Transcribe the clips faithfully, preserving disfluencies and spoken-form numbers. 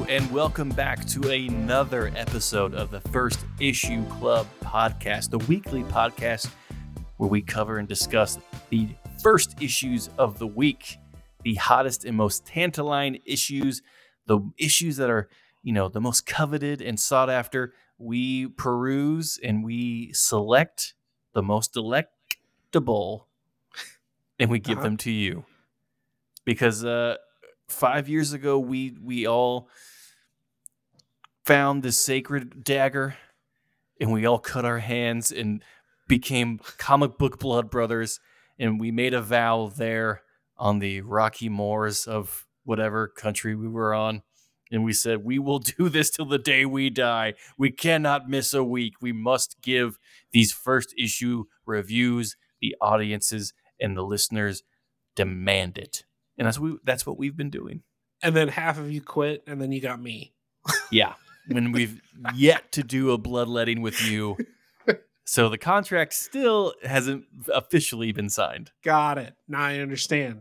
and welcome back to another episode of the First Issue Club podcast, the weekly podcast where we cover and discuss the first issues of the week, the hottest and most tantalizing issues, the issues that are, you know, the most coveted and sought after. We peruse and we select the most delectable, and we give uh-huh. them to you. Because uh, five years ago, we we all found this sacred dagger, and we all cut our hands and became comic book blood brothers, and we made a vow there on the rocky moors of whatever country we were on, and we said, we will do this till the day we die. We cannot miss a week. We must give these first issue reviews. The audiences and the listeners demand it, and that's we that's what we've been doing. And then half of you quit, and then you got me. Yeah. When we've yet to do a bloodletting with you. So the contract still hasn't officially been signed. Got it. Now I understand.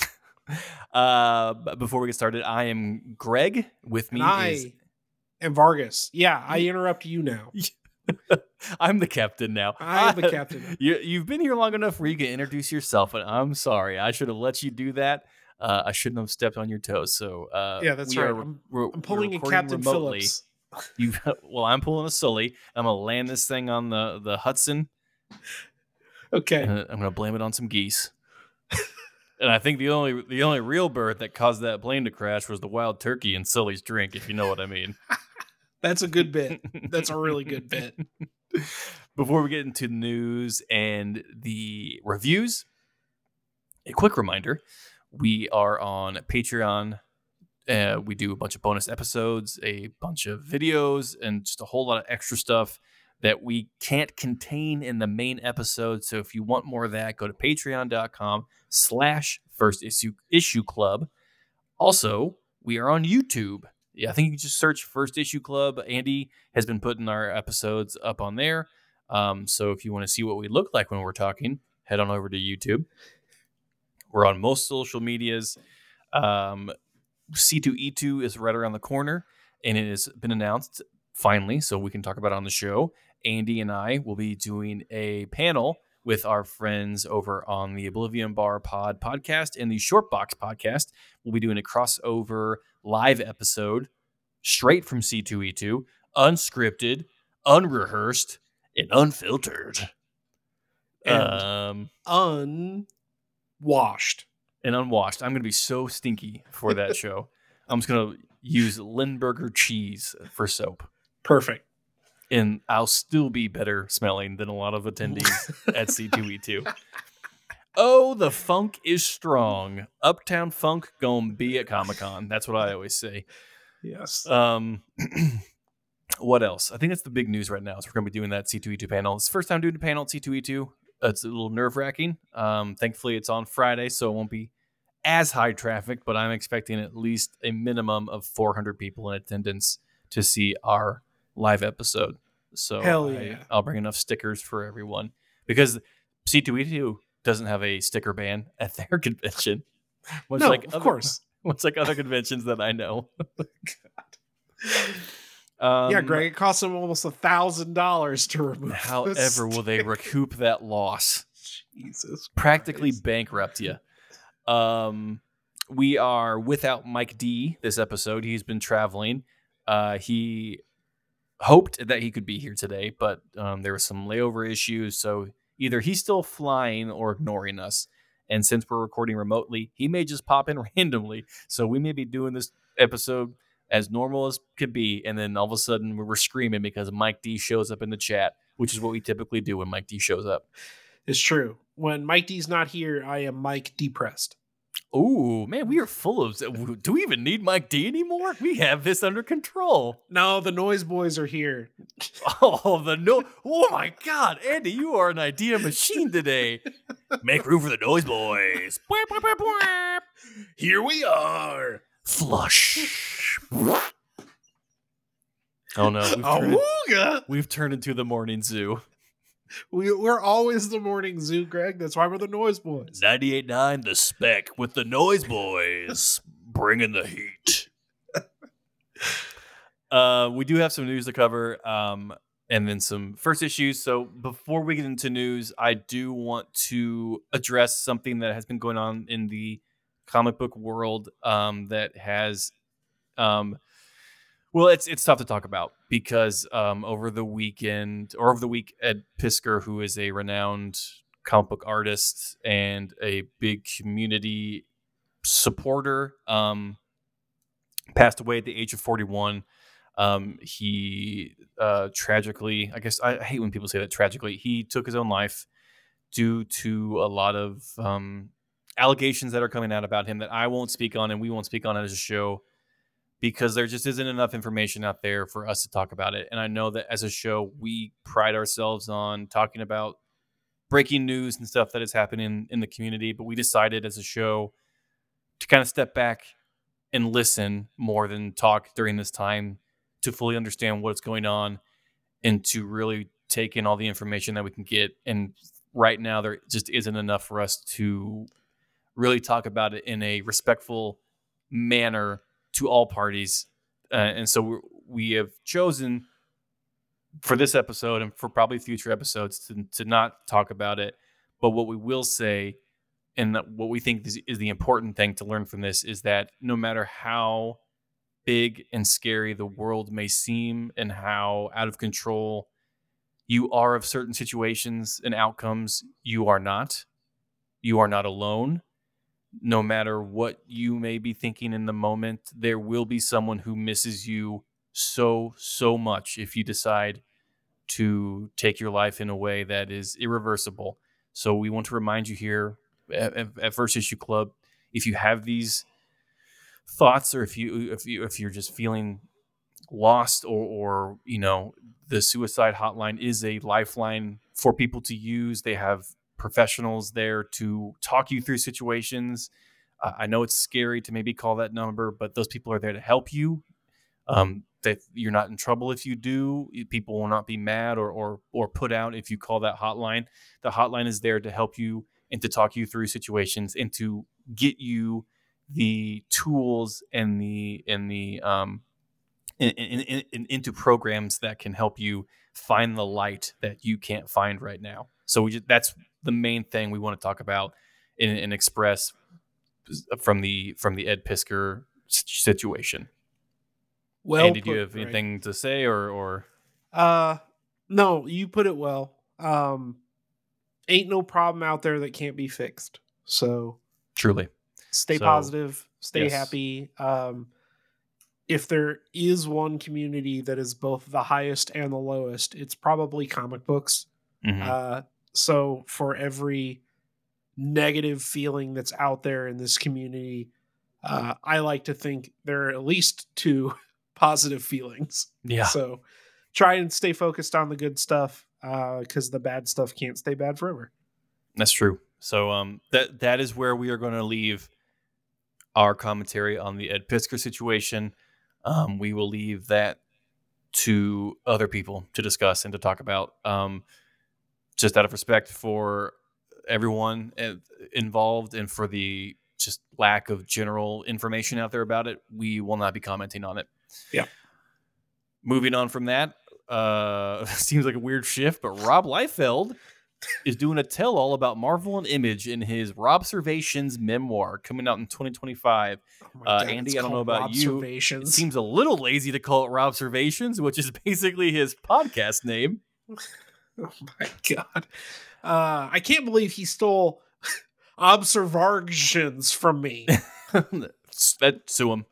uh, but before we get started, I am Greg. With me and I is... am Vargas. Yeah, I interrupt you now. I'm the captain now. I'm the captain. you, you've been here long enough where you can introduce yourself, and I'm sorry. I should have let you do that. Uh, I shouldn't have stepped on your toes. So uh, yeah, that's right. Are, I'm, we're, I'm pulling we're a Captain remotely. Phillips. You well, I'm pulling a Sully. I'm gonna land this thing on the, the Hudson. Okay. And I'm gonna blame it on some geese. And I think the only the only real bird that caused that plane to crash was the wild turkey in Sully's drink, if you know what I mean. That's a good bit. That's a really good bit. Before we get into the news and the reviews, a quick reminder: we are on Patreon. Uh, we do a bunch of bonus episodes, a bunch of videos, and just a whole lot of extra stuff that we can't contain in the main episode. So if you want more of that, go to patreon.com slash first issue issue club. Also, we are on YouTube. Yeah, I think you can just search First Issue Club. Andy has been putting our episodes up on there. Um, so if you want to see what we look like when we're talking, head on over to YouTube. We're on most social medias. Um, C two E two is right around the corner, and it has been announced finally, so we can talk about it on the show. Andy and I will be doing a panel with our friends over on the Oblivion Bar Pod podcast and the Shortbox podcast. We'll be doing a crossover live episode straight from C two E two, unscripted, unrehearsed, and unfiltered. And um, unwashed. And unwashed. I'm going to be so stinky for that show. I'm just going to use Lindbergh cheese for soap. Perfect. And I'll still be better smelling than a lot of attendees at C two E two. Oh, the funk is strong. Uptown Funk gonna be at Comic-Con. That's what I always say. Yes. Um, what else? I think that's the big news right now. Is we're going to be doing that C two E two panel. It's the first time doing a panel at C two E two. It's a little nerve-wracking. Um, thankfully, it's on Friday, so it won't be as high traffic, but I'm expecting at least a minimum of four hundred people in attendance to see our live episode. So Hell yeah. I, I'll bring enough stickers for everyone, because C two E two doesn't have a sticker ban at their convention. Much no, like of other, course. Much like other conventions that I know. Um, yeah, Greg, it costs them almost a thousand dollars to remove. However, will they recoup that loss? Jesus, practically Christ. Bankrupt you. Um, we are without Mike D this episode. He's been traveling. Uh, he hoped that he could be here today, but um, there were some layover issues. So either he's still flying or ignoring us. And since we're recording remotely, he may just pop in randomly. So we may be doing this episode as normal as could be, and then all of a sudden we were screaming because Mike D shows up in the chat, which is what we typically do when Mike D shows up. It's true. When Mike D's not here, I am Mike depressed. Ooh, man, we are full of... Do we even need Mike D anymore? We have this under control. No, the Noise Boys are here. Oh, the no... Oh, my God. Andy, you are an idea machine today. Make room for the Noise Boys. Here we are. Flush. Oh, no. We've turned, we've turned into the morning zoo. We, we're always the morning zoo, Greg. That's why we're the Noise Boys. ninety-eight point nine The Spec with the Noise Boys. Bringing the heat. Uh, we do have some news to cover, um, and then some first issues. So before we get into news, I do want to address something that has been going on in the comic book world um, that has, um, well, it's it's tough to talk about because um, over the weekend or over the week, Ed Piskor, who is a renowned comic book artist and a big community supporter, um, passed away at the age of forty-one. Um, he uh, tragically, I guess I hate when people say that tragically, he took his own life due to a lot of um, allegations that are coming out about him that I won't speak on and we won't speak on as a show because there just isn't enough information out there for us to talk about it. And I know that as a show, we pride ourselves on talking about breaking news and stuff that is happening in the community, but we decided as a show to kind of step back and listen more than talk during this time to fully understand what's going on and to really take in all the information that we can get. And right now, there just isn't enough for us to really talk about it in a respectful manner to all parties. Uh, and so we're, we have chosen for this episode and for probably future episodes to, to not talk about it. But what we will say, and what we think is, is the important thing to learn from this, is that no matter how big and scary the world may seem and how out of control you are of certain situations and outcomes, you are not. You are not alone. No matter what you may be thinking in the moment, there will be someone who misses you so, so much if you decide to take your life in a way that is irreversible. So we want to remind you here at, at First Issue Club, if you have these thoughts or if you if you if you're just feeling lost or or you know, the suicide hotline is a lifeline for people to use. They have professionals there to talk you through situations. uh, I know it's scary to maybe call that number, but those people are there to help you. Um, that you're not in trouble if you do. People will not be mad or or or put out if you call that hotline. The hotline is there to help you and to talk you through situations and to get you the tools and the and the um in, in, in, in- into programs that can help you find the light that you can't find right now. So we just, that's the main thing we want to talk about and, and express from the from the Ed Piskor situation. Well, Andy, do you put, have Greg. anything to say or or Uh, no, you put it well. Um, ain't no problem out there that can't be fixed. So truly? stay So, positive, stay yes. happy. Um, if there is one community that is both the highest and the lowest, it's probably comic books. Mhm. Uh, so for every negative feeling that's out there in this community, uh, I like to think there are at least two positive feelings. Yeah. So try and stay focused on the good stuff, because uh, the bad stuff can't stay bad forever. That's true. So um, that that is where we are going to leave our commentary on the Ed Piskor situation. Um, we will leave that to other people to discuss and to talk about, um, just out of respect for everyone involved and for the just lack of general information out there about it. We will not be commenting on it. Yeah. Moving on from that, uh, seems like a weird shift, but Rob Liefeld is doing a tell-all about Marvel and Image in his Robservations memoir coming out in twenty twenty-five. Oh my Uh, God, Andy, it's I don't know called about you. It Robservations. seems a little lazy to call it Robservations, which is basically his podcast name. Oh my God. Uh, I can't believe he stole observations from me. that, sue him.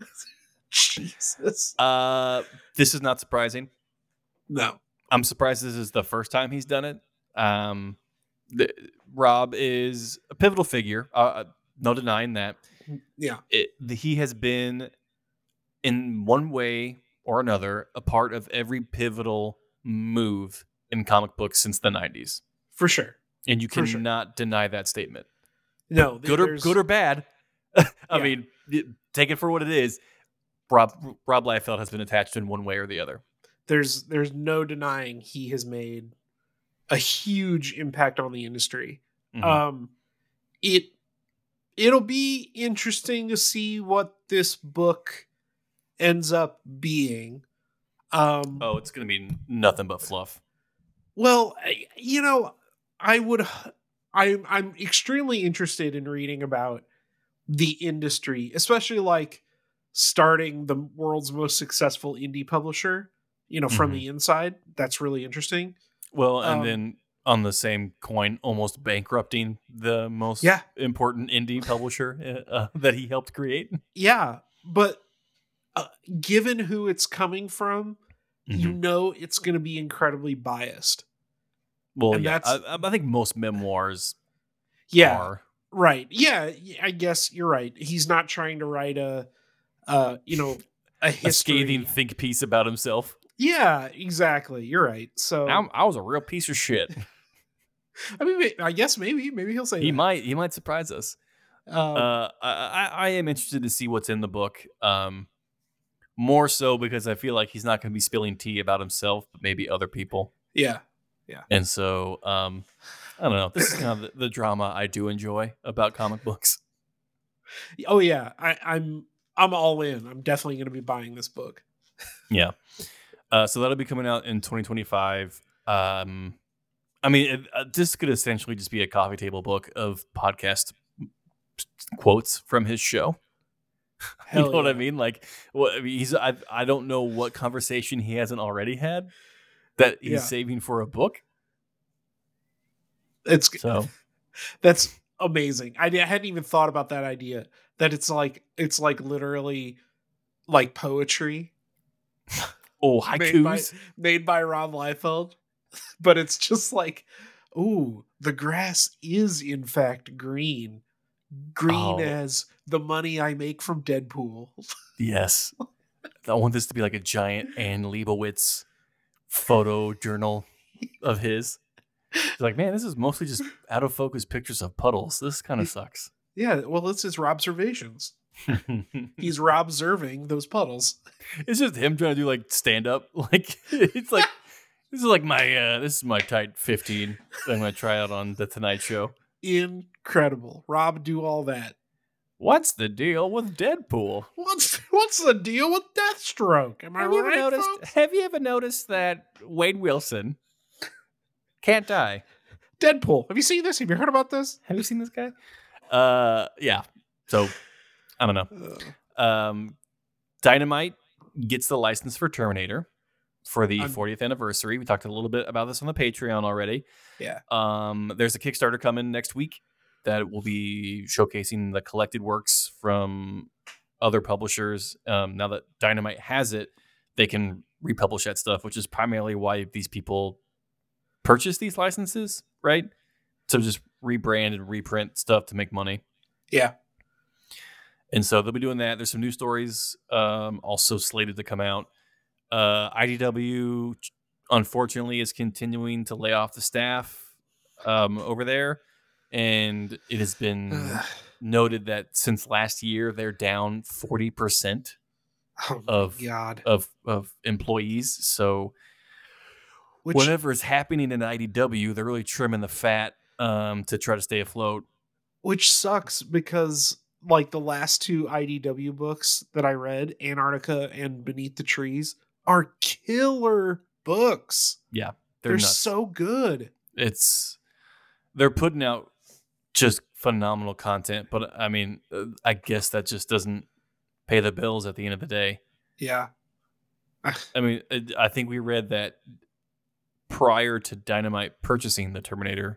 Jesus. Uh, this is not surprising. No. I'm surprised this is the first time he's done it. Um, the, Rob is a pivotal figure. Uh, no denying that. Yeah. It, the, he has been, in one way or another, a part of every pivotal move in comic books since the nineties. For sure. And you For cannot sure. deny that statement. No, good or good or bad. I Yeah. mean, take it for what it is. Rob Rob Liefeld has been attached in one way or the other. There's there's no denying he has made a huge impact on the industry. Mhm. Um, it it'll be interesting to see what this book ends up being. Um, Oh, it's going to be nothing but fluff. Well, I- you know, I would. I'm I'm extremely interested in reading about the industry, especially like starting the world's most successful indie publisher. You know, from Mhm. the inside. That's really interesting. Well, and Um, then on the same coin, almost bankrupting the most Yeah. important indie publisher uh, that he helped create. Yeah, but uh, given who it's coming from, you Mhm. know it's going to be incredibly biased. Well, And yeah, I, that's I I think most memoirs yeah, are. right. Yeah, y- I guess you're right. He's not trying to write a uh, you know, a A scathing history. think piece about himself. Yeah, exactly. You're right. So, I'm, I was a real piece of shit. I mean, may- I guess maybe maybe he'll say He that. might he might surprise us. Um, Uh, I, I I am interested to see what's in the book. Um, more so because I feel like he's not going to be spilling tea about himself, but maybe other people. yeah. And so, um, I don't know. This is kind of the, the drama I do enjoy about comic books. Oh yeah, I, I'm I'm all in. I'm definitely going to be buying this book. Yeah. Uh, so that'll be coming out in twenty twenty-five. Um, I mean, it, uh, this could essentially just be a coffee table book of podcast quotes from his show. Hell you know what I yeah. mean? Like, what I mean, he's I, I don't know what conversation he hasn't already had that he's Yeah. saving for a book. It's So That's amazing. I, I hadn't even thought about that idea. That it's like it's like literally like poetry oh, made by haikus. made by Rob Liefeld, but it's just like, ooh, the grass is in fact green, green Oh. as the money I make from Deadpool. Yes. I want this to be like a giant Anne Leibovitz photo journal of his. It's like, man, this is mostly just out of focus pictures of puddles. This kind of sucks. Yeah, well, it's his observations. He's Rob-serving those puddles. It's just him trying to do like stand up. Like it's like this is like my uh this is my tight fifteen that I'm gonna try out on the Tonight Show. Incredible. Rob do all that. What's the deal with Deadpool? What's what's the deal with Deathstroke? Am I Have you ever right, noticed folks? have you ever noticed that Wade Wilson can't die? Deadpool. Have you seen this? Have you heard about this? Have you seen this guy? Uh yeah. So I don't know. Uh, Um Dynamite gets the license for Terminator for the I'm- fortieth anniversary. We talked a little bit about this on the Patreon already. yeah. Um, there's a Kickstarter coming next week that will be showcasing the collected works from other publishers. Um, now that Dynamite has it, they can republish that stuff, which is primarily why these people purchase these licenses, right? To just rebrand and reprint stuff to make money. Yeah. And so they'll be doing that. There's some new stories um, also slated to come out. Uh, I D W, unfortunately, is continuing to lay off the staff um, over there. And it has been noted that since last year, they're down forty percent Oh my of, God. of, of employees. So Which whatever is happening in I D W, they're really trimming the fat um, to try to stay afloat. which sucks because like the last two I D W books that I read, Antarctica and Beneath the Trees, are killer books. Yeah, They're, they're, nuts. so good. It's they're putting out just phenomenal content, but I mean, uh, I guess that just doesn't pay the bills at the end of the day. Yeah. I mean, it- I think we read that prior to Dynamite purchasing the Terminator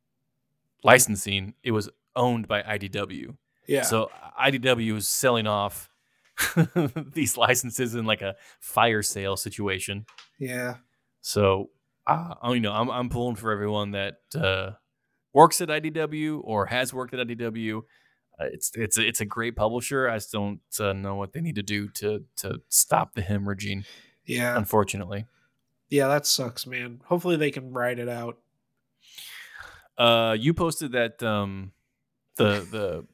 licensing, it was owned by I D W. Yeah. So I D W is selling off these licenses in like a fire sale situation. yeah. So, uh, you know, I'm I'm pulling for everyone that uh, works at I D W or has worked at I D W. Uh, it's it's a, it's a great publisher. I just don't uh, know what they need to do to to stop the hemorrhaging. Yeah. Unfortunately, Yeah, that sucks, man. Hopefully they can ride it out. uh, you posted that um, the the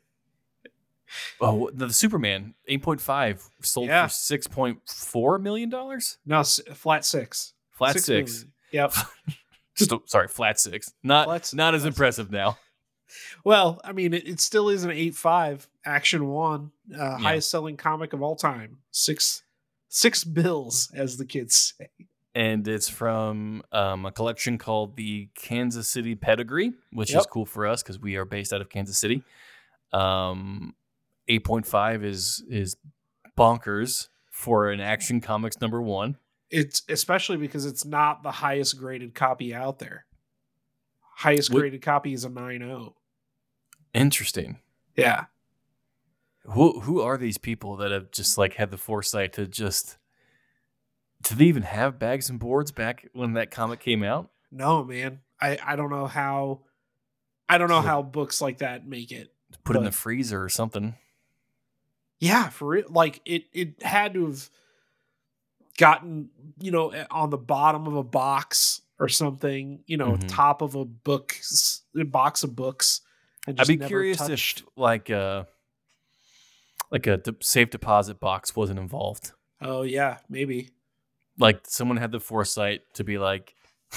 oh the, the Superman eight point five sold Yeah. for six point four million dollars. No, s- flat six. Flat six. million. Yep. Just a- sorry, flat six. Not Flat- not as flat impressive now. Well, I mean, it, it still is an eight five Action One, uh, Yeah. highest selling comic of all time. Six Six bills, as the kids say. And it's from um, a collection called the Kansas City Pedigree, which Yep. is cool for us because we are based out of Kansas City. Um, eight point five is is bonkers for an Action Comics number one. It's especially because it's not the highest graded copy out there. Highest What- graded copy is a nine point oh. Interesting. Yeah. Who who are these people that have just like had the foresight to just did they even have bags and boards back when that comic came out? No, man. I, I don't know how I don't know Like- how books like that make it. Put it in the But- freezer or something. Yeah, for real. Like it it had to have gotten, you know, on the bottom of a box or something, you know, Mhm. top of a book a box of books. And I'd just be never curious touched. if like a like a de- safe deposit box wasn't involved. Oh yeah, maybe. Like someone had the foresight to be like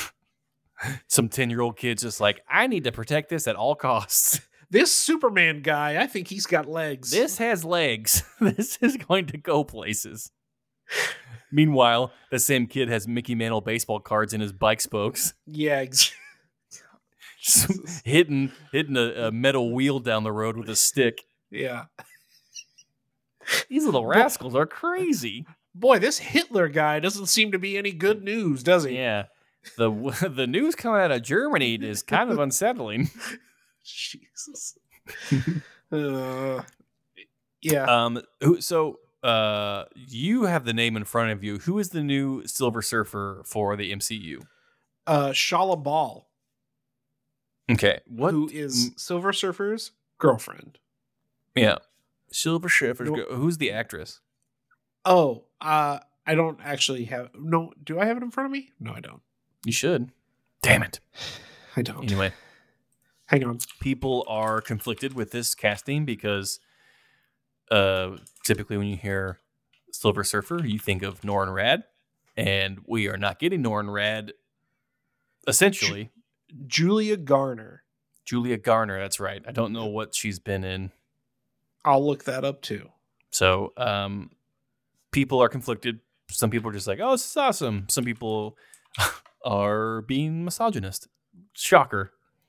some ten year old kid's just like, I need to protect this at all costs. This Superman guy, I think he's got legs. This has legs. This is going to go places. Meanwhile, the same kid has Mickey Mantle baseball cards in his bike spokes, Yeah, ex- Jesus. hitting hitting a, a metal wheel down the road with a stick. Yeah. These little rascals are crazy. Boy, this Hitler guy doesn't seem to be any good news, does he? Yeah. The the news coming out of Germany is kind of unsettling. Jesus. uh, yeah. Um. Who? So, uh, you have the name in front of you. Who is the new Silver Surfer for the M C U? Uh, Shala Ball, Okay. What? who is Silver Surfer's girlfriend. Yeah. Silver Surfer. No- Who's the actress? Oh, uh, I don't actually have. No, do I have it in front of me? No, I don't. You should. Damn it. I don't. Anyway, Hang on. people are conflicted with this casting because uh, typically when you hear Silver Surfer, you think of Norrin Rad, and we are not getting Norrin Rad. Essentially, Julia Garner. Julia Garner. That's right. I don't know what she's been in. I'll look that up too. So um, people are conflicted. Some people are just like, oh, this is awesome. Some people are being misogynist. Shocker.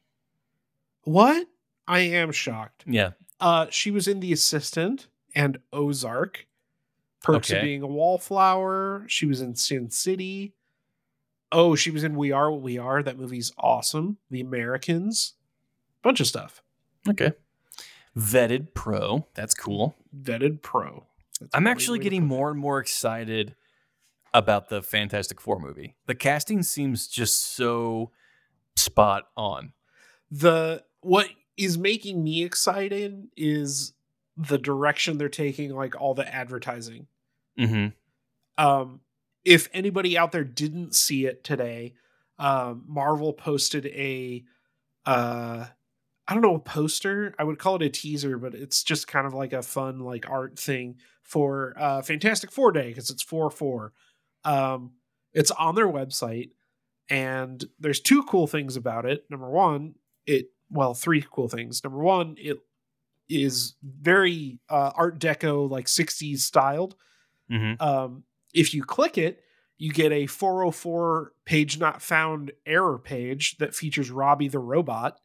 What? I am shocked. Yeah. Uh, she was in The Assistant and Ozark. Perks Okay. of Being a Wallflower. She was in Sin City. Oh, she was in We Are What We Are. That movie's awesome. The Americans. Bunch of stuff. Okay. Vetted pro. That's cool. Vetted pro. That's a I'm great actually way to getting put it. more and more excited about the Fantastic Four movie. The casting seems just so spot on. The what is making me excited is the direction they're taking, like all the advertising. Mm-hmm. Um, if anybody out there didn't see it today, um, Marvel posted a, uh, I don't know, a poster. I would call it a teaser, but it's just kind of like a fun, like art thing for uh, Fantastic Four Day because it's four four. Um, it's on their website, and there's two cool things about it. Number one, it well, three cool things. Number one, it is very uh, Art Deco, like sixties styled. Mm-hmm. Um, if you click it, you get a four oh four page not found error page that features Robbie the robot.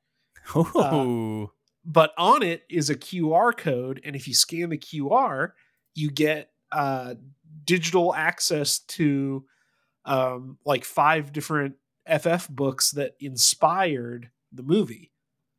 Oh. But on it is a Q R code, and if you scan the Q R, you get uh, digital access to um, like five different F F books that inspired the movie.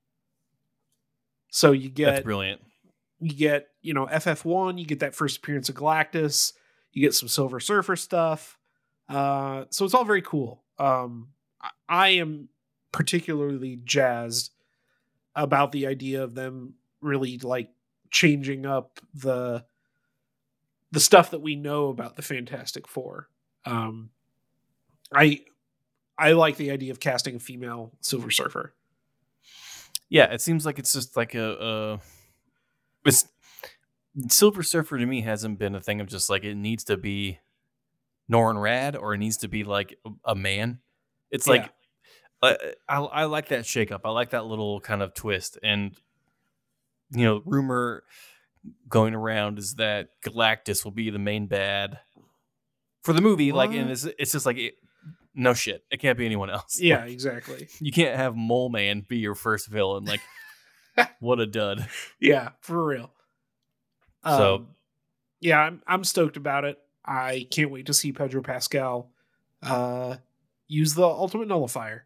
So you That's get brilliant. you get, you know, F F one, you get that first appearance of Galactus, you get some Silver Surfer stuff. Uh, so it's all very cool. Um, I, I am particularly jazzed about the idea of them really like changing up the the stuff that we know about the Fantastic Four. Um, I I like the idea of casting a female Silver Surfer. Yeah, it seems like it's just like a, a it's Silver Surfer to me hasn't been a thing of just like it needs to be Norrin Rad or it needs to be like a man. It's Yeah. like uh, I I like that shakeup. I like that little kind of twist. And you know, rumor going around is that Galactus will be the main bad, For the movie, like, What? and it's, it's just like, it, no shit. It can't be anyone else. Yeah, Like, exactly. you can't have Mole Man be your first villain. Like, what a dud. Yeah, for real. So, Um, yeah, I'm I'm stoked about it. I can't wait to see Pedro Pascal uh, use the ultimate nullifier.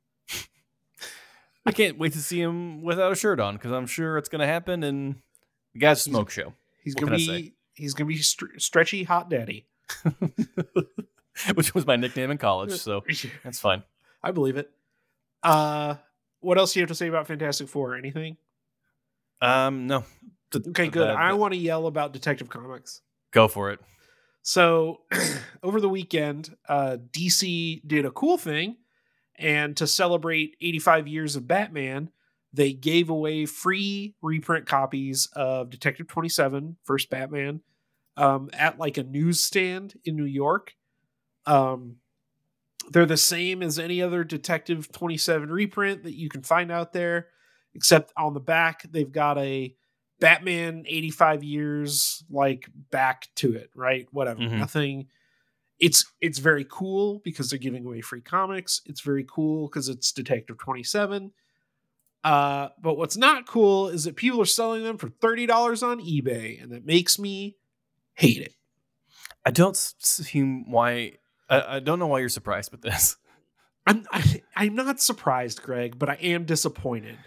I can't wait to see him without a shirt on because I'm sure it's going to happen. And the guy's a smoke show. He's What gonna can I be say? he's gonna be stre- stretchy hot daddy. Which was my nickname in college, so that's fine. I believe it. Uh, what else do you have to say about Fantastic Four? Anything? Um, no. Okay, good. I want to yell about Detective Comics. Go for it. So, over the weekend, uh, D C did a cool thing, and to celebrate eighty-five years of Batman, they gave away free reprint copies of Detective twenty-seven, First Batman, um, at like a newsstand in New York. Um, they're the same as any other Detective twenty-seven reprint that you can find out there, except on the back, they've got a Batman eighty-five years like back to it, right? Whatever. Mhm. Nothing. It's it's very cool because they're giving away free comics. It's very cool because it's Detective twenty-seven. Uh, but what's not cool is that people are selling them for thirty dollars on eBay, and that makes me hate it. I don't see why. I, I don't know why you're surprised with this. I'm I, I'm not surprised, Greg, but I am disappointed.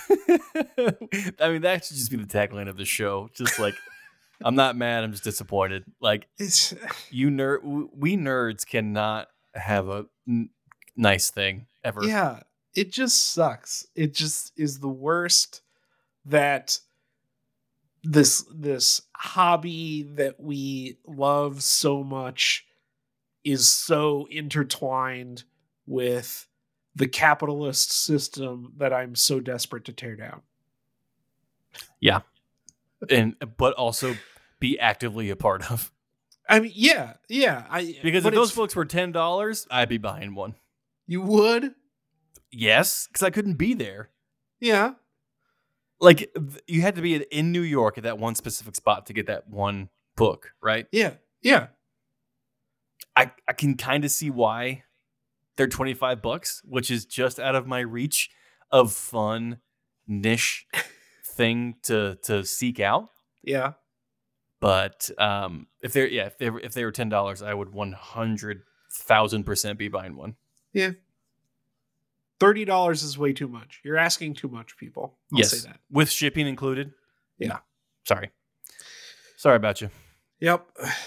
I mean, that should just be the tagline of the show. Just like, I'm not mad. I'm just disappointed. Like, It's you nerd, we nerds cannot have a n- nice thing ever. yeah, it just sucks. It just is the worst that this this hobby that we love so much is so intertwined with the capitalist system that I'm so desperate to tear down. Yeah, and but also be actively a part of. I mean, yeah, yeah. I Because but if those it's- books were ten dollars, I'd be buying one. you would, Yes, because I couldn't be there. yeah, Like, th- you had to be in- in New York at that one specific spot to get that one book, right? yeah, yeah. I, I can kind of see why they're twenty-five bucks, which is just out of my reach of fun niche thing to to seek out. Yeah. But um, if they're yeah, if they were, if they were ten dollars, I would one hundred thousand percent be buying one. Yeah. thirty dollars is way too much. You're asking too much, people. I'll yes, say that. with shipping included. Yeah. Sorry, sorry about you. Yep.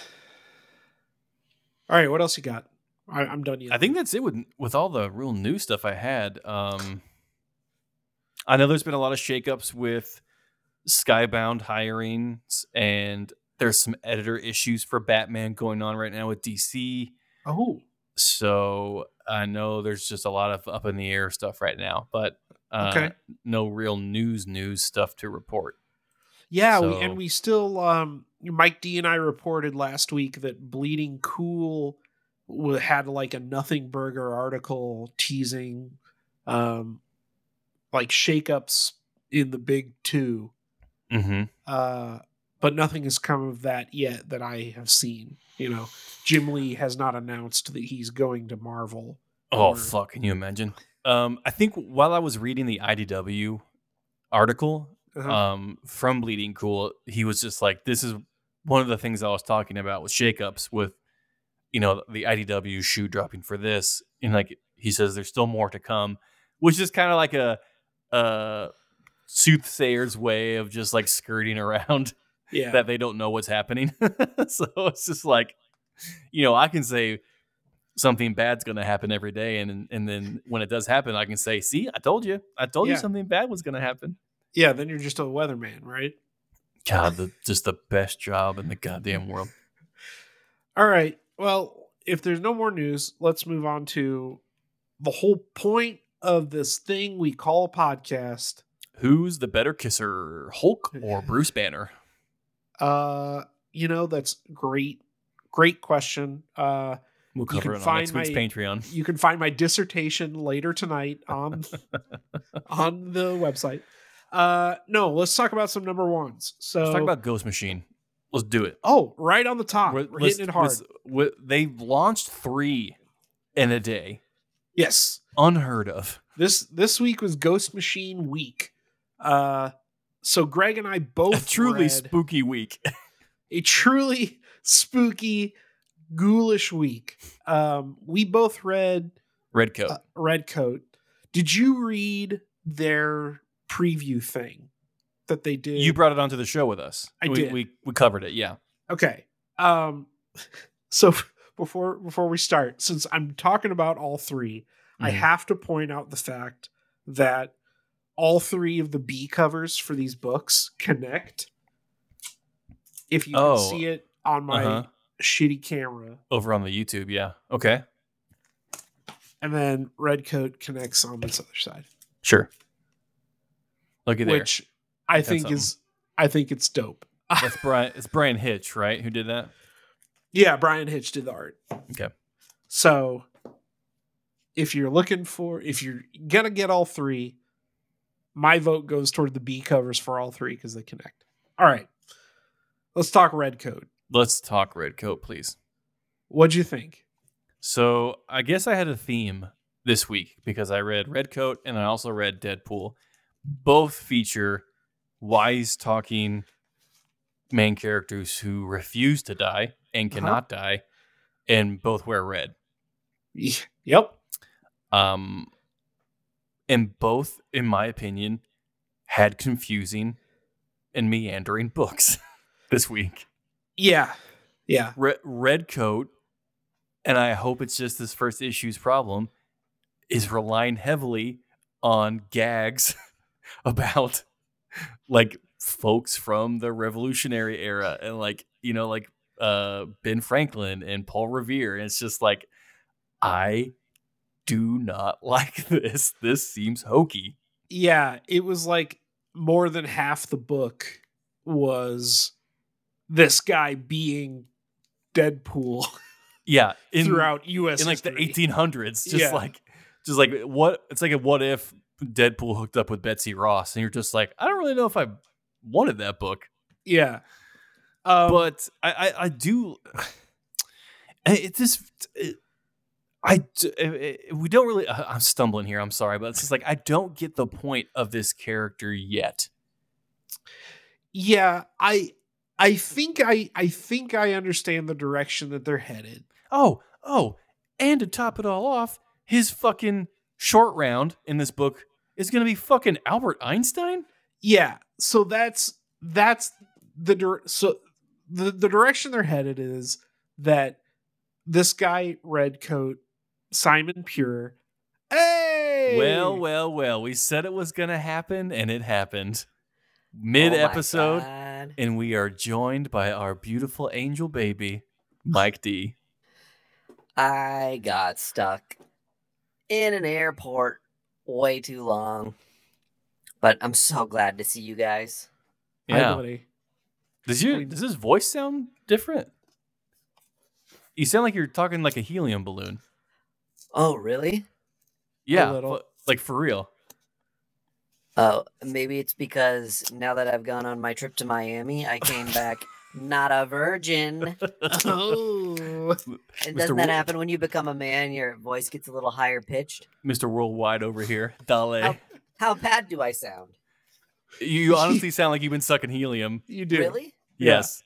All right, what else you got? I, I'm done yet. I think that's it with with all the real new stuff I had. Um, I know there's been a lot of shakeups with Skybound hirings, and there's some editor issues for Batman going on right now with D C. Oh. So I know there's just a lot of up in the air stuff right now, but uh, Okay. no real news news stuff to report. Yeah, we, So- and we still um Mike D and I reported last week that Bleeding Cool wa- had like a Nothing Burger article teasing um like shakeups in the big two. Mm-hmm. Uh but nothing has come of that yet that I have seen. You know, Jim Lee has not announced that he's going to Marvel. Oh, Or- fuck. Can you imagine? Um, I think while I was reading the I D W article Uh-huh. um, from Bleeding Cool, he was just like, this is one of the things I was talking about with shakeups with, you know, the I D W shoe dropping for this. And like, he says there's still more to come, which is kind of like a, a soothsayer's way of just like skirting around yeah. that they don't know what's happening. So it's just like, you know, I can say something bad's going to happen every day. And, and then when it does happen, I can say, see, I told you, I told Yeah. you something bad was going to happen. yeah, then you're just a weatherman, right? God, the, just the best job in the goddamn world. All right. Well, if there's no more news, let's move on to the whole point of this thing we call a podcast. Who's the better kisser, Hulk or Bruce Banner? Uh, you know, that's great. Great question. Uh, We'll You cover can it on next find week's my- Patreon. you can find my dissertation later tonight on on the website. Uh, no, let's talk about some number ones. So Let's talk about Ghost Machine. Let's do it. Oh, right on the top. We're, We're let's- hitting it hard. let's- we- they launched three in a day. Yes. Unheard of. This this week was Ghost Machine week. Uh, so Greg and I both A truly read spooky week. a truly spooky, ghoulish week. Um, we both read Red Coat. uh, Red Coat. Did you read their preview thing that they did? You brought it onto the show with us. I we, did. We we covered it. Yeah. Okay. Um, so before before we start, since I'm talking about all three, I Mhm. have to point out the fact that all three of the B covers for these books connect. If you Oh, can see it on my uh-huh. shitty camera, Over on the YouTube. Yeah. Okay. and then Red Coat connects on this other side, Sure. Looky there. which I That's think something. is I think it's dope. That's Brian. It's Brian Hitch, right? Who did that? Yeah, Brian Hitch did the art. Okay. So if you're looking for, if you're gonna get all three, my vote goes toward the B covers for all three because they connect. All right, let's talk Red Coat. Let's talk Red Coat, please. What'd you think? So I guess I had a theme this week because I read Red Coat and I also read Deadpool. Both feature wise talking main characters who refuse to die and Uh-huh. cannot die, and both wear red. Yep. Um, and both, in my opinion, had confusing and meandering books this week. Yeah. Yeah. Red, Red Coat, and I hope it's just this first issue's problem, is relying heavily on gags about like folks from the Revolutionary era and like, you know, like uh Ben Franklin and Paul Revere. And it's just like, I do not like this. This seems hokey. Yeah. It was like more than half the book was this guy being Deadpool Yeah. In, throughout U S in like the history. eighteen hundreds. Just Yeah. like just like what it's like a what if Deadpool hooked up with Betsy Ross and you're just like, I don't really know if I wanted that book. Yeah. Um, But I, I, I do. It's just, it, I, d- it- it- we don't really. I- I'm stumbling here. I'm sorry, but it's just like I don't get the point of this character yet. yeah, I I think I I think I understand the direction that they're headed. Oh, oh, and to top it all off, his fucking short round in this book is going to be fucking Albert Einstein. Yeah, so that's that's the dir- so the the direction they're headed is that this guy Red Coat, Simon Pure. Hey, Well, well, well. We said it was going to happen, and it happened mid episode, Oh my God. and we are joined by our beautiful angel baby, Mike D. I got stuck in an airport way too long. But I'm so glad to see you guys. Hi, Yeah. buddy. Does you does his voice sound different? You sound like you're talking like a helium balloon. Oh, really? Yeah, little. fu- like for real. Oh, maybe it's because now that I've gone on my trip to Miami, I came back not a virgin. Oh, And Mister doesn't that Wo- happen when you become a man? Your voice gets a little higher pitched. Mister Worldwide over here, Dale. How, how bad do I sound? You honestly sound like you've been sucking helium. you do. Really? Yeah. Yes.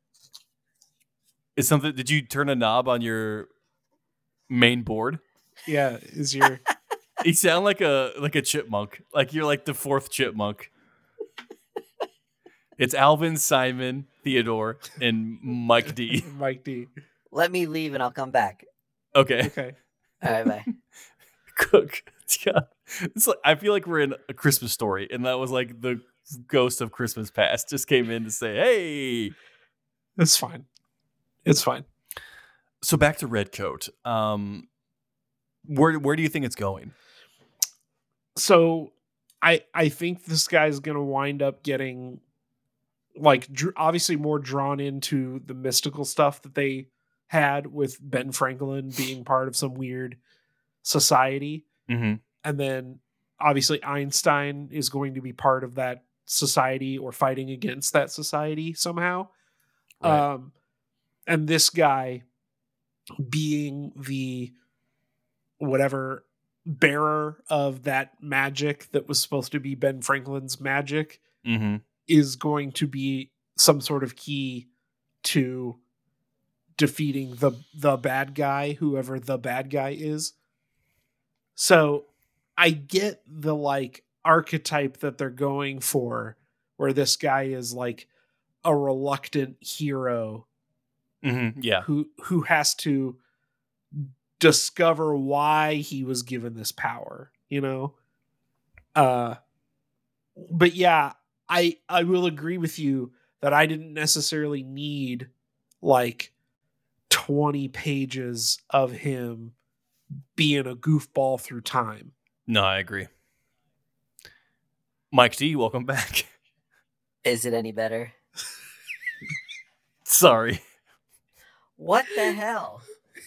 Is something? Did you turn a knob on your main board? Yeah, is your You sound like a like a chipmunk. Like you're like the fourth chipmunk. It's Alvin, Simon, Theodore, and Mike D. Mike D. Let me leave and I'll come back. Okay. Okay. All right, bye. Cook. Yeah. It's like I feel like we're in a Christmas story, and that was like the ghost of Christmas past just came in to say, "Hey." It's fine. It's fine. So back to Red Coat. Um, where where do you think it's going? So I I think this guy's gonna wind up getting like dr- obviously more drawn into the mystical stuff that they had with Ben Franklin being part of some weird society, Mm-hmm. and then obviously Einstein is going to be part of that society or fighting against that society somehow. Right. Um, and this guy being the whatever bearer of that magic that was supposed to be Ben Franklin's magic Mm-hmm. is going to be some sort of key to defeating the the bad guy, whoever the bad guy is. So I get the like archetype that they're going for, where this guy is like a reluctant hero Mm-hmm. Yeah. who who has to discover why he was given this power, you know? Uh but yeah, I I will agree with you that I didn't necessarily need like twenty pages of him being a goofball through time. No, I agree. Mike D, welcome back. Is it any better? Sorry. What the hell?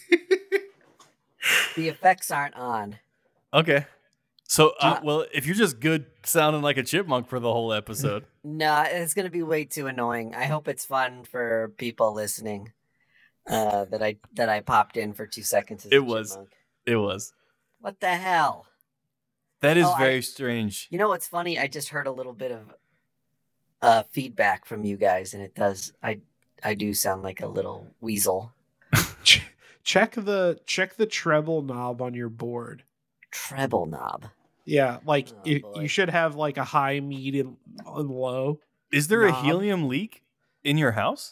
The effects aren't on. Okay. So, uh, Uh, well, if you're just good sounding like a chipmunk for the whole episode. Nah, it's gonna be way too annoying. I hope it's fun for people listening. Uh, that I that I popped in for two seconds. As It a was. chipmunk. It was. What the hell? That is Oh, I- very strange. You know what's funny? I just heard a little bit of uh, feedback from you guys, and it does. I I do sound like a little weasel. Ch- check the check the treble knob on your board. Treble knob. Yeah, like Oh, it, boy. you should have like a high, medium, and low. Is there a knob. helium leak in your house?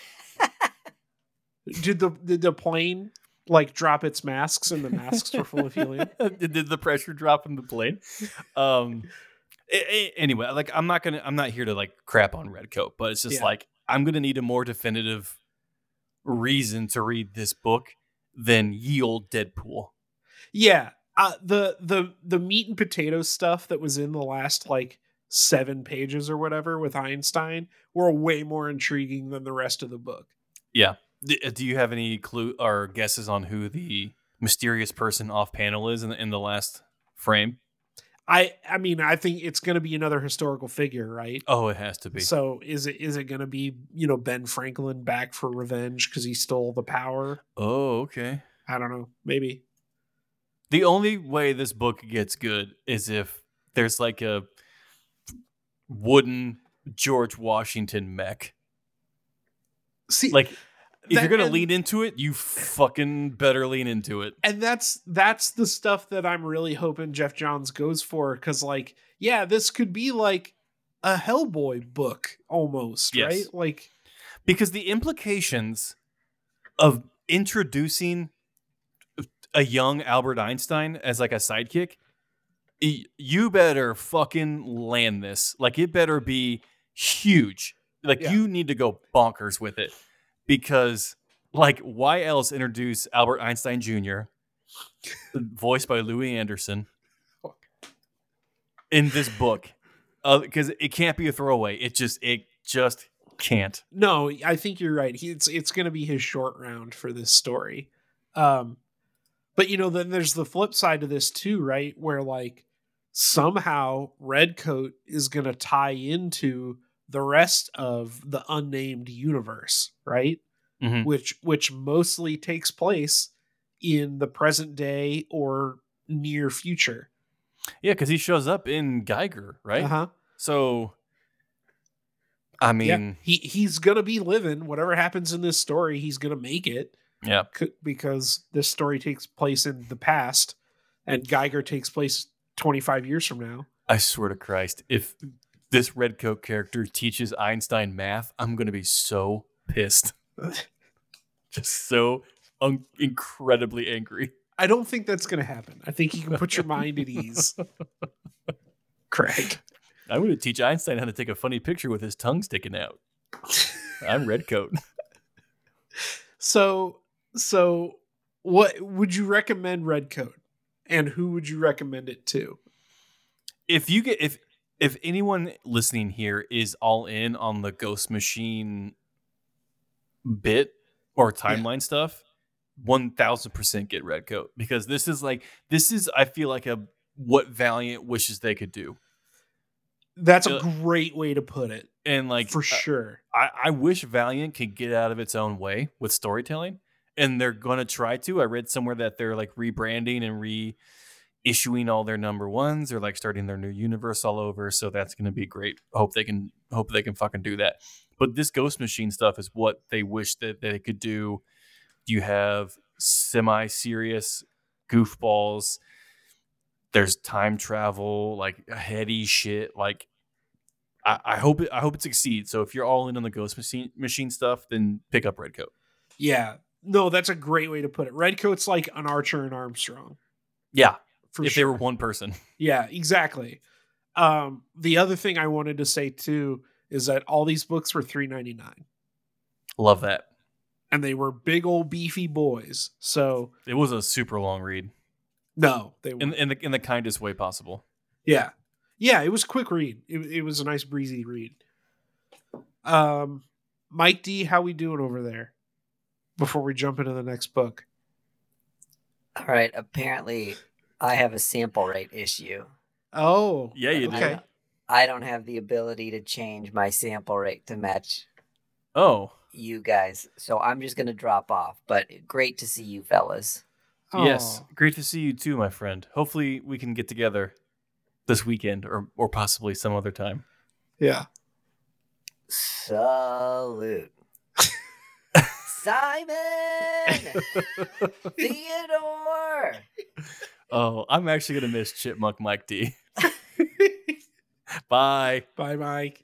Did the did the plane like drop its masks and the masks were full of helium? Did the pressure drop in the plane? Um. a- a- anyway, like I'm not gonna. I'm not here to like crap on Redcoat, but it's just Yeah. like I'm gonna need a more definitive reason to read this book than ye old Deadpool. Yeah, uh, the the the meat and potatoes stuff that was in the last like seven pages or whatever with Einstein were way more intriguing than the rest of the book. Yeah. D- uh, Do you have any clue or guesses on who the mysterious person off panel is in the, in the last frame? I I mean I think it's going to be another historical figure, right? Oh, it has to be. So is it is it going to be, you know, Ben Franklin back for revenge because he stole the power? Oh, okay. I don't know, maybe. The only way this book gets good is if there's like a wooden George Washington mech. See, Like, if that- you're gonna and- lean into it, you fucking better lean into it. and that's that's the stuff that I'm really hoping Jeff Johns goes for, because like, yeah, this could be like a Hellboy book almost, Yes. right? Like, Because the implications of introducing a young Albert Einstein as like a sidekick, y- you better fucking land this. Like, it better be huge. Like, Yeah. you need to go bonkers with it. Because, like, why else introduce Albert Einstein Junior, voiced by Louis Anderson, in this book? Because it can't be a throwaway. It just, it just can't. no, I think you're right. He, it's it's going to be his short round for this story. Um, but you know, then there's the flip side of this too, right? Where like somehow Redcoat is going to tie into the rest of the unnamed universe, right? Mhm. Which which mostly takes place in the present day or near future. Yeah, because he shows up in Geiger, right? Uh-huh. So, I Yeah, mean, he he's gonna be living. Whatever happens in this story, he's gonna make it. yeah. c- because this story takes place in the past, and Geiger takes place twenty-five years from now. I swear to Christ, if this Redcoat character teaches Einstein math, I'm going to be so pissed. Just so un- incredibly angry. I don't think that's gonna happen. I think you can put your mind at ease, Craig. I'm going to teach Einstein how to take a funny picture with his tongue sticking out. I'm Redcoat. So, so what would you recommend Redcoat, and who would you recommend it to? If you get if if anyone listening here is all in on the Ghost Machine bit or timeline stuff, one thousand percent get Redcoat, because this is like this is I feel like a what Valiant wishes they could do. That's a Uh, great way to put it. And like For uh, sure. I, I wish Valiant could get out of its own way with storytelling, and they're gonna try to. I read somewhere that they're like rebranding and reissuing all their number ones. They're like starting their new universe all over, so that's gonna be great. Hope they can hope they can fucking do that. But this Ghost Machine stuff is what they wish that, that they could do. You have semi-serious goofballs. There's time travel, like heady shit, like. I, I hope it. I hope it succeeds. So if you're all in on the Ghost Machine machine stuff, then pick up Redcoat. Yeah. No, that's a great way to put it. Redcoat's like an Archer and Armstrong. Yeah, For if sure. they were one person. Yeah, exactly. Um, the other thing I wanted to say too is that all these books were three ninety-nine. Love that. And they were big old beefy boys. So It was a super long read no, they were in in the in the kindest way possible. Yeah. Yeah, it was a quick read. It, it was a nice breezy read. Um, Mike D, how we doing over there? Before we jump into the next book. All right. Apparently, I have a sample rate issue. Oh, Yeah, you do. okay. I don't have the ability to change my sample rate to match Oh, you guys, so I'm just gonna drop off. But great to see you fellas. yes. Oh. Great to see you too, my friend. Hopefully we can get together this weekend or or possibly some other time. Yeah. Salute. Simon! Theodore! Oh, I'm actually gonna miss Chipmunk Mike D. Bye. Bye, Mike.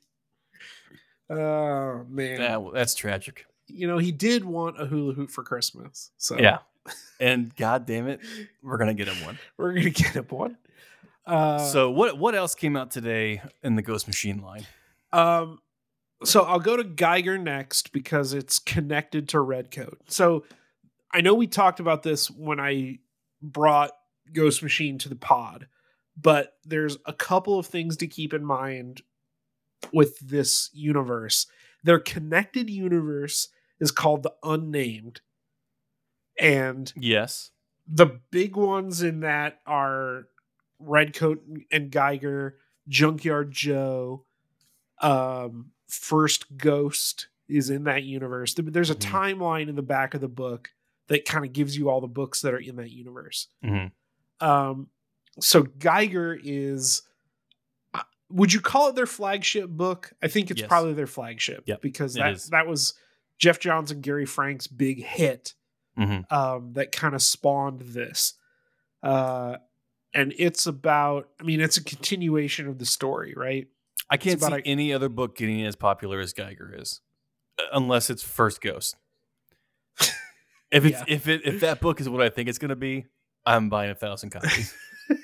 Oh man. Yeah, well, that's tragic. You know, he did want a hula hoop for Christmas. So Yeah. And god damn it, we're gonna get him one. we're gonna get him one. Uh So what what else came out today in the Ghost Machine line? Um, so I'll go to Geiger next because it's connected to Redcoat. So I know we talked about this when I brought Ghost Machine to the pod, but there's a couple of things to keep in mind with this universe. Their connected universe is called the Unnamed. And Yes. the big ones in that are Redcoat and Geiger, Junkyard Joe, um, First Ghost is in that universe. There's a Mhm. timeline in the back of the book that kind of gives you all the books that are in that universe. Mm-hmm. Um, so Geiger is, uh, would you call it their flagship book? I think it's Yes. probably their flagship Yep, because it that, is. that was Jeff Johns and Gary Frank's big hit Mm-hmm. um, that kind of spawned this. Uh, and it's about, I mean, it's a continuation of the story, right? I can't It's see about a- any other book getting as popular as Geiger is, uh, unless it's First Ghost. If it's Yeah. if it if that book is what I think it's gonna be, I'm buying a thousand copies.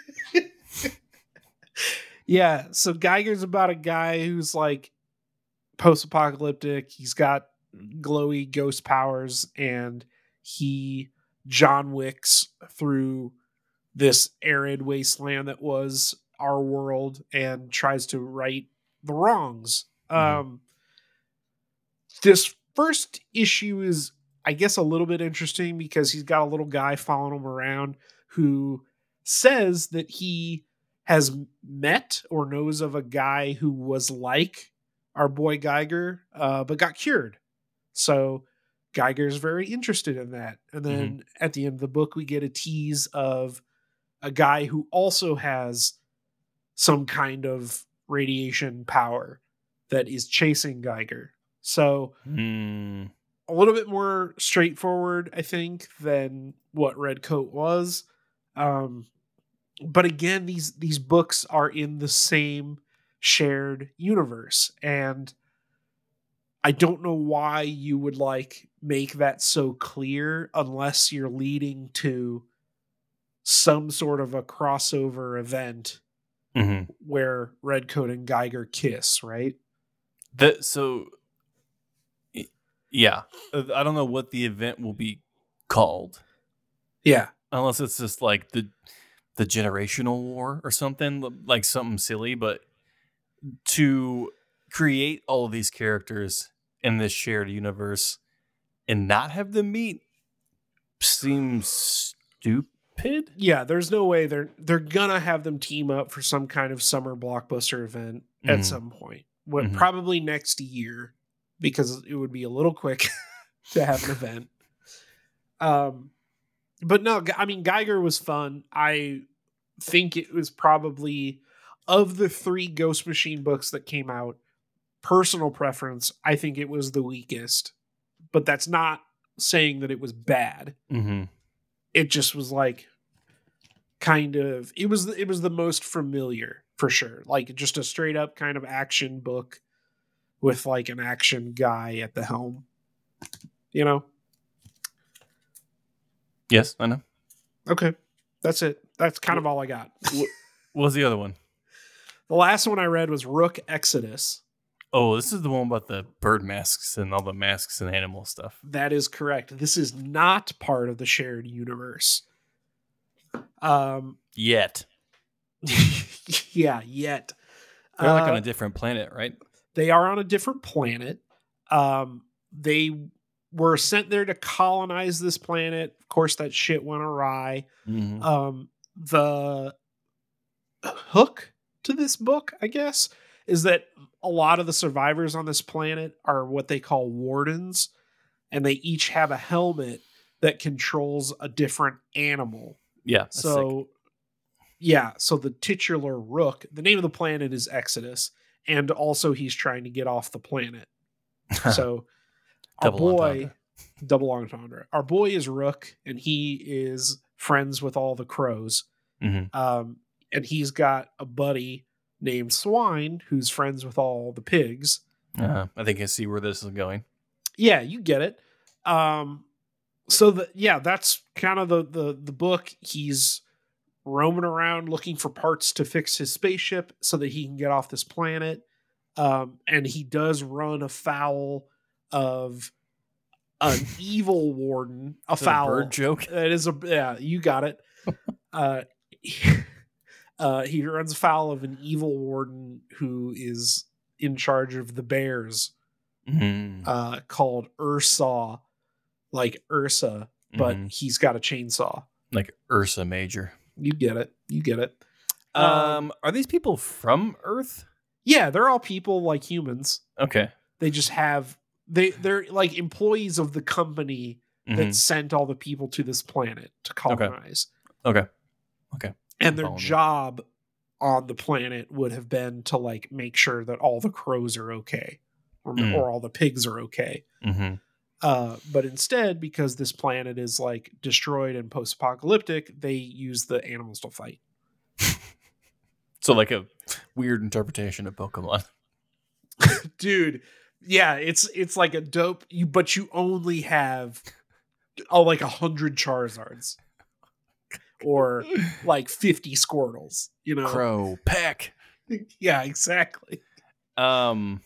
Yeah, so Geiger's about a guy who's like post-apocalyptic. He's got glowy ghost powers, and he John Wicks through this arid wasteland that was our world and tries to right the wrongs. Mhm. Um, this first issue is, I guess, a little bit interesting because he's got a little guy following him around who says that he has met or knows of a guy who was like our boy Geiger, uh, but got cured. So Geiger's very interested in that. And then at the end of the book, we get a tease of a guy who also has some kind of radiation power that is chasing Geiger. So Mm, a little bit more straightforward, I think, than what Redcoat was. Um, but again, these these books are in the same shared universe, and I don't know why you would like make that so clear unless you're leading to some sort of a crossover event mhm. where Redcoat and Geiger kiss, right? That so. y- Yeah, Uh, I don't know what the event will be called, Yeah. unless it's just like the the generational war or something, l- like something silly. But to create all of these characters in this shared universe and not have them meet seems stupid. Pid? Yeah, there's no way they're they're gonna have them team up for some kind of summer blockbuster event at Mhm. some point. What Mhm. probably next year, because it would be a little quick to have an event. Um, but no, I mean Geiger was fun. I think it was probably of the three Ghost Machine books that came out. Personal preference, I think it was the weakest, but that's not saying that it was bad. Mm-hmm. It just was like kind of it was it was the most familiar for sure, like just a straight up kind of action book with like an action guy at the helm, you know. Yes, I know. Okay, that's it. That's kind of all I got. What was the other one? The last one I read was Rook Exodus. Oh, this is the one about the bird masks and all the masks and animal stuff. That is correct. This is not part of the shared universe. Um, Yet. yeah, yet. They're like Uh, on a different planet, right? They are on a different planet. Um, they were sent there to colonize this planet. Of course, that shit went awry. Mm-hmm. Um, the hook to this book, I guess, is that a lot of the survivors on this planet are what they call wardens, and they each have a helmet that controls a different animal. Yeah. That's So, sick. yeah, so the titular Rook, the name of the planet is Exodus, and also he's trying to get off the planet. So, our Double boy, entendre. double entendre. Our boy is Rook, and he is friends with all the crows. Mm-hmm. Um, and he's got a buddy named Swine who's friends with all the pigs. Uh, I think I see where this is going. Yeah, you get it. Um, so the yeah, that's kind of the the the book. He's roaming around looking for parts to fix his spaceship so that he can get off this planet. Um, and he does run afoul of an evil warden. A Is that a foul bird joke? That is a yeah, you got it. uh, uh, he runs afoul of an evil warden who is in charge of the bears, Mm-hmm. uh, called Ursa, like Ursa, but Mhm. he's got a chainsaw. Like Ursa Major. You get it. You get it. Um, Um, are these people from Earth? yeah, they're all people like humans. Okay. They just have they they're like employees of the company Mhm. that sent all the people to this planet to colonize. Okay. Okay. And their Following you. job on the planet would have been to like make sure that all the crows are okay, or, Mm. or all the pigs are okay. Mm-hmm. Uh, but instead, because this planet is like destroyed and post-apocalyptic, they use the animals to fight. So like a weird interpretation of Pokemon. Dude, yeah, it's it's like a dope. You but you only have oh like a hundred Charizards or like fifty Squirtles. You know, Crow, Peck. yeah, exactly. Um,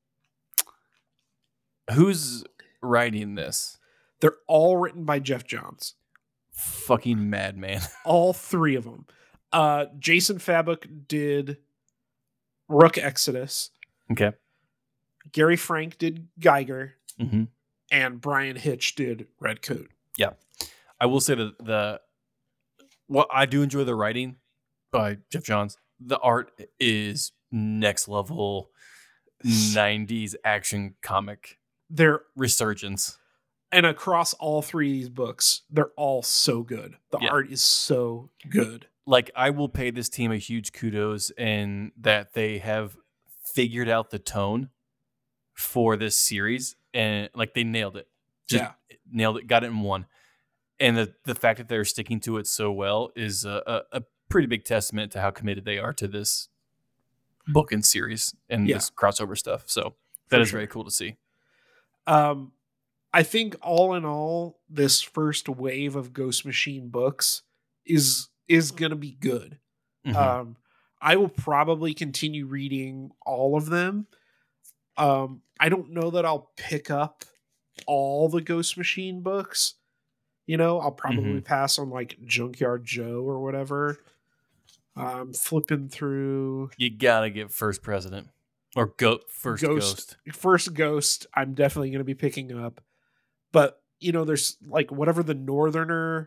who's writing this? They're all written by Jeff Johns. Fucking madman. All three of them. Uh, Jason Fabok did Rook Exodus. Okay. Gary Frank did Geiger, Mm-hmm. and Brian Hitch did Red Coat. I will say that the well, I do enjoy the writing by Jeff Johns. The art is next level nineties action comic They're resurgence. and across all three of these books, they're all so good. The Yeah. art is so good. Like, I will pay this team a huge kudos in that they have figured out the tone for this series, and like they nailed it. Just Yeah. nailed it. Got it in one. And the the fact that they're sticking to it so well is a, a, a pretty big testament to how committed they are to this book and series and Yeah. this crossover stuff. So that For is sure. very cool to see. Um, I think all in all, this first wave of Ghost Machine books is is gonna be good. Mhm. Um, I will probably continue reading all of them. Um, I don't know that I'll pick up all the Ghost Machine books. You know, I'll probably pass on like Junkyard Joe or whatever. Um, flipping through You gotta get First President or go First Ghost. Ghost. First Ghost, I'm definitely going to be picking up. But, you know, there's like whatever the Northerner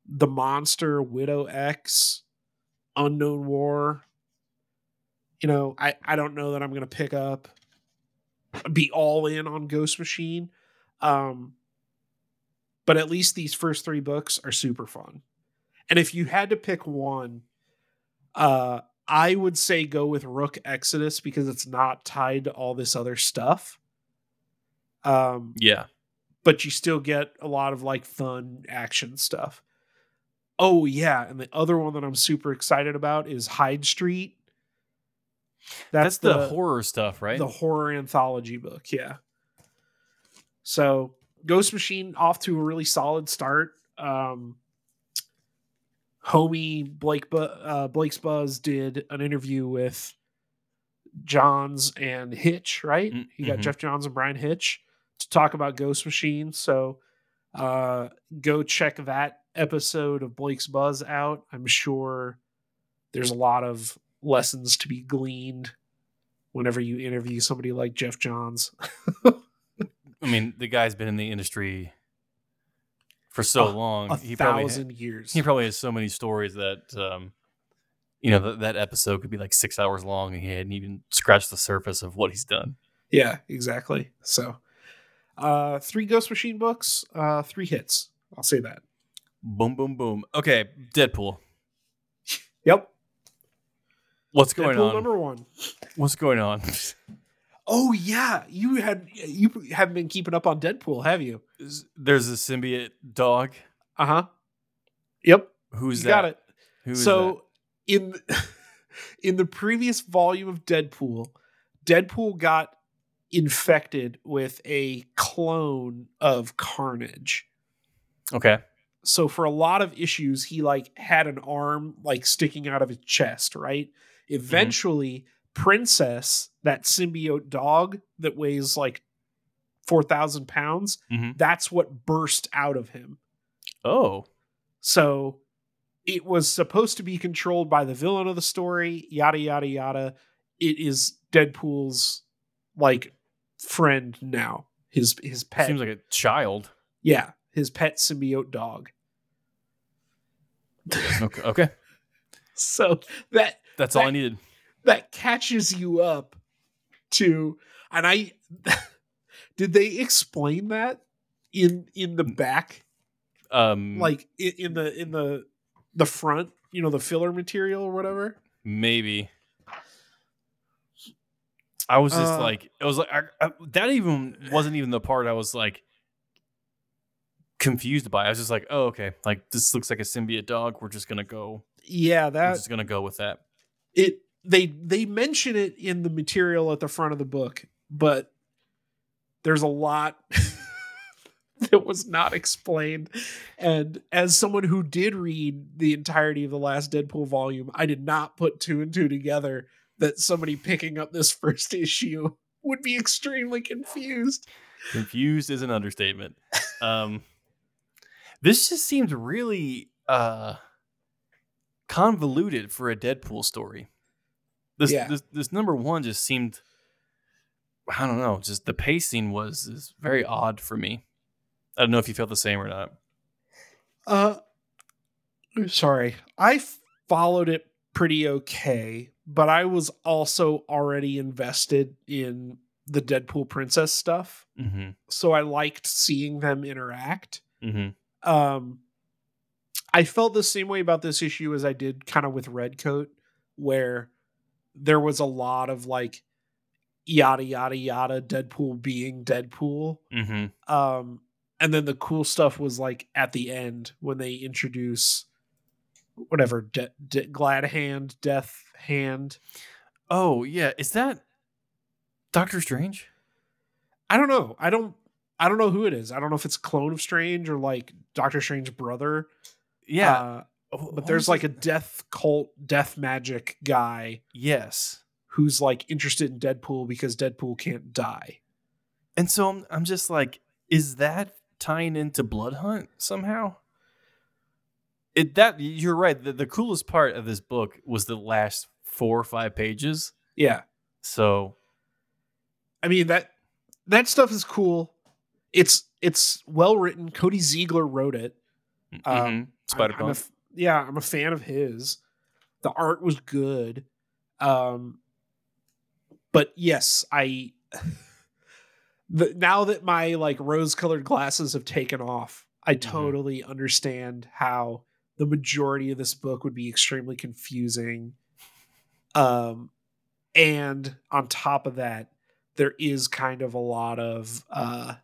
The Monster, Widow X, Unknown War. You know, I, I don't know that I'm going to pick up, be all in on Ghost Machine. Um, but at least these first three books are super fun. And if you had to pick one, uh, I would say go with Rook Exodus because it's not tied to all this other stuff. Um, Yeah. But you still get a lot of like fun action stuff. Oh yeah, and the other one that I'm super excited about is Hyde Street. That's, That's the, the horror stuff, right? The horror anthology book, yeah. So Ghost Machine off to a really solid start. Um, homie Blake Bu- uh, Blake's Buzz did an interview with Johns and Hitch, right? Mm-hmm. He got Jeff Johns and Brian Hitch to talk about Ghost Machine. So uh, go check that episode of Blake's Buzz out. I'm sure there's a lot of lessons to be gleaned whenever you interview somebody like Jeff Johns. I mean, the guy's been in the industry for so a, long. A he thousand probably ha- years. He probably has so many stories that, um, you know, th- that episode could be like six hours long and he hadn't even scratched the surface of what he's done. Yeah, exactly. So uh, three Ghost Machine books, uh, three hits. I'll say that. Boom, boom, boom. Okay, Deadpool. Yep. What's going Deadpool on? Number one. What's going on? Oh yeah, you had you haven't been keeping up on Deadpool, have you? There's a symbiote dog. Uh huh. Yep. Who's you that? Got it. Who's so that? in in the previous volume of Deadpool, Deadpool got infected with a clone of Carnage. Okay. So for a lot of issues, he like had an arm like sticking out of his chest, right? Eventually, mm-hmm. Princess, that symbiote dog that weighs like four thousand pounds, mm-hmm. that's what burst out of him. Oh. So it was supposed to be controlled by the villain of the story, yada, yada, yada. It is Deadpool's like friend now. His, his pet. Seems like a child. Yeah. His pet symbiote dog. Okay. okay. So that that's that, all I needed. That catches you up to, and I did they explain that in in the back, um, like in, in the in the the front, you know, the filler material or whatever. Maybe. I was just uh, like, it was like I, I, that even wasn't even the part I was like confused by. I was just like, oh, okay, like this looks like a symbiote dog. We're just gonna go. Yeah, that we're just gonna go with that. It they they mention it in the material at the front of the book, but there's a lot that was not explained. And as someone who did read the entirety of the last Deadpool volume, I did not put two and two together that somebody picking up this first issue would be extremely confused. Confused is an understatement. Um, this just seemed really uh, convoluted for a Deadpool story. This, yeah. this this number one just seemed, I don't know, just the pacing was is very odd for me. I don't know if you felt the same or not. Uh, sorry. I followed it pretty okay, but I was also already invested in the Deadpool Princess stuff. Mm-hmm. So I liked seeing them interact. Mm-hmm. Um, I felt the same way about this issue as I did kind of with Redcoat, where there was a lot of like yada, yada, yada, Deadpool being Deadpool. Mm-hmm. Um, and then the cool stuff was like at the end when they introduce whatever, de- de- Glad Hand, Death Hand. Oh, yeah. Is that Doctor Strange? I don't know. I don't I don't know who it is. I don't know if it's a clone of Strange or like Doctor Strange's brother. Yeah. Uh, but there's like a death cult, death magic guy. Yes. Who's like interested in Deadpool because Deadpool can't die. And so I'm, I'm just like, is that tying into Blood Hunt somehow? It that you're right. The, the coolest part of this book was the last four or five pages. Yeah. So, I mean that that stuff is cool. It's it's well written. Cody Ziegler wrote it. Mm-hmm. Um, Spider I'm, I'm a Punk. f- yeah, I'm a fan of his. The art was good. Um, but yes, I the, now that my like rose-colored glasses have taken off, I totally mm-hmm. understand how the majority of this book would be extremely confusing. Um, and on top of that, there is kind of a lot of uh,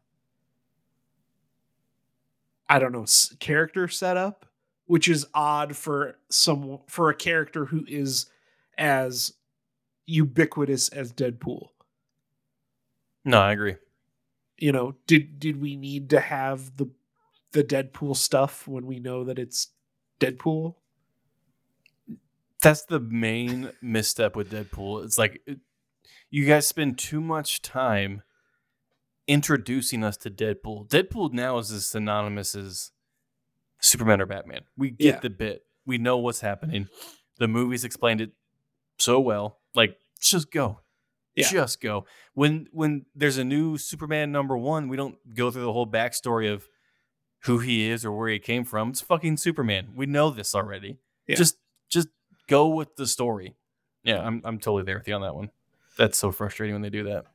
I don't know, character setup, which is odd for some for a character who is as ubiquitous as Deadpool. No, I agree. You know, did did we need to have the the Deadpool stuff when we know that it's Deadpool? That's the main misstep with Deadpool. It's like it, you guys spend too much time introducing us to Deadpool. Deadpool now is as synonymous as Superman or Batman. We get Yeah. the bit. We know what's happening. The movies explained it so well. Like, just go. Yeah. Just go. When when there's a new Superman number one, we don't go through the whole backstory of who he is or where he came from. It's fucking Superman. We know this already. Yeah. Just just go with the story. Yeah, I'm I'm totally there with you on that one. That's so frustrating when they do that.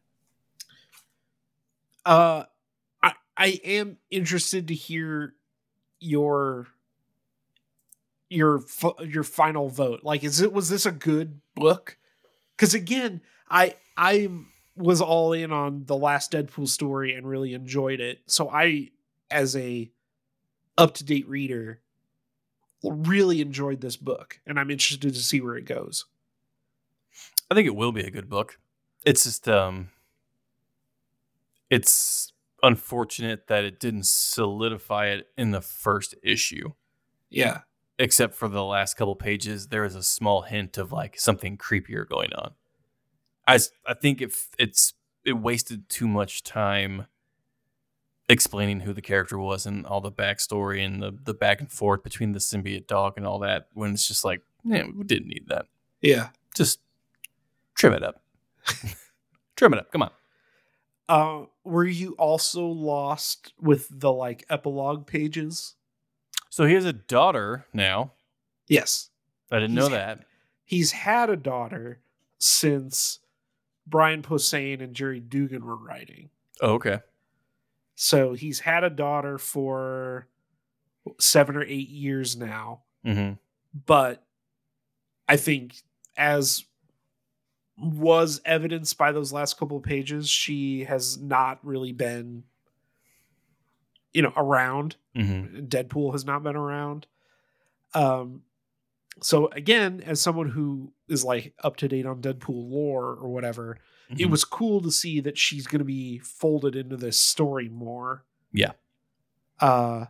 Uh, I I am interested to hear your your your final vote. Like, is it was this a good book? Because again, I I was all in on the last Deadpool story and really enjoyed it. So I, as a up to date reader, really enjoyed this book, and I'm interested to see where it goes. I think it will be a good book. It's just um, it's unfortunate that it didn't solidify it in the first issue. Yeah. Except for the last couple pages, there is a small hint of like something creepier going on. I, I think if it's it wasted too much time explaining who the character was and all the backstory and the, the back and forth between the symbiote dog and all that, when it's just like, man, we didn't need that. Yeah. Just trim it up. Trim it up. Come on. Uh, were you also lost with the like epilogue pages? So he has a daughter now. Yes. I didn't he's, know that. He's had a daughter since Brian Posehn and Jerry Dugan were writing. Oh, okay. So he's had a daughter for seven or eight years now. Mm-hmm. But I think, as was evidenced by those last couple of pages, she has not really been, you know, around. Mm-hmm. Deadpool has not been around. Um, so again, as someone who is like up to date on Deadpool lore or whatever, mm-hmm. it was cool to see that she's going to be folded into this story more. Yeah. Uh,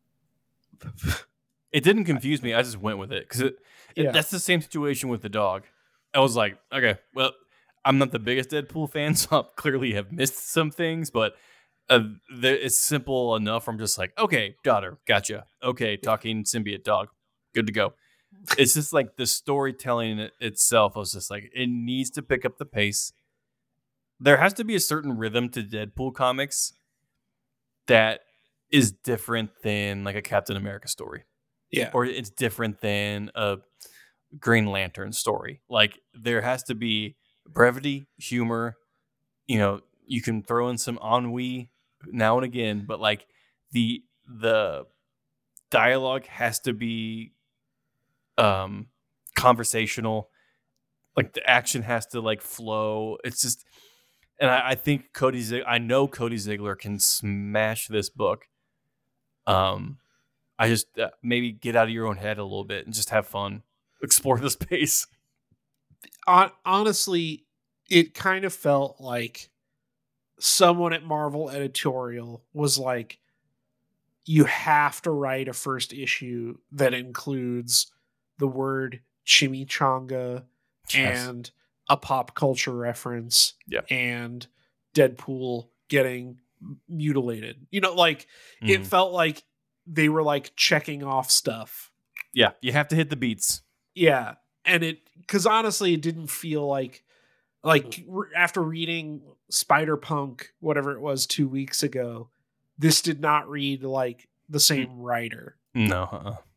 it didn't confuse me. I just went with it because it, it, yeah. that's the same situation with the dog. I was like, okay, well, I'm not the biggest Deadpool fan, so I clearly have missed some things, but uh, it's simple enough. I'm just like, okay, daughter, gotcha. Okay, talking symbiote dog, good to go. It's just like the storytelling itself. I was just like, it needs to pick up the pace. There has to be a certain rhythm to Deadpool comics that is different than like a Captain America story. Yeah. Or it's different than a Green Lantern story. Like, there has to be brevity, humor. You know, you can throw in some ennui now and again, but like the the dialogue has to be um conversational. Like, the action has to like flow. It's just, and I, I think Cody Zig- I know Cody Ziegler can smash this book. Um, I just uh, maybe get out of your own head a little bit and just have fun, explore the space. On, honestly, it kind of felt like someone at Marvel editorial was like, you have to write a first issue that includes the word chimichanga yes. and a pop culture reference yeah. and Deadpool getting mutilated. You know, like mm. it felt like they were like checking off stuff. Yeah, you have to hit the beats. Yeah, and it, because honestly, it didn't feel like, like re- after reading Spider-Punk, whatever it was, two weeks ago, this did not read like the same writer. No. Uh-uh.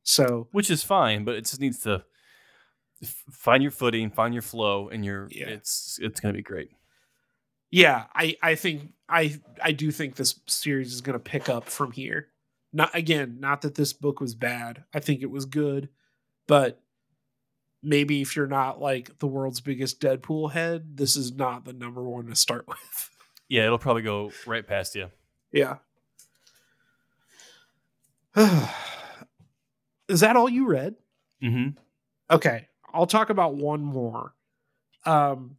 So, which is fine, but it just needs to f- find your footing, find your flow, and you're Yeah. it's it's gonna be great. yeah, I I think I I do think this series is going to pick up from here. Not again, not that this book was bad. I think it was good, but maybe if you're not like the world's biggest Deadpool head, this is not the number one to start with. Yeah, it'll probably go right past you. Yeah. Is that all you read? Mm-hmm. Okay, I'll talk about one more. Um,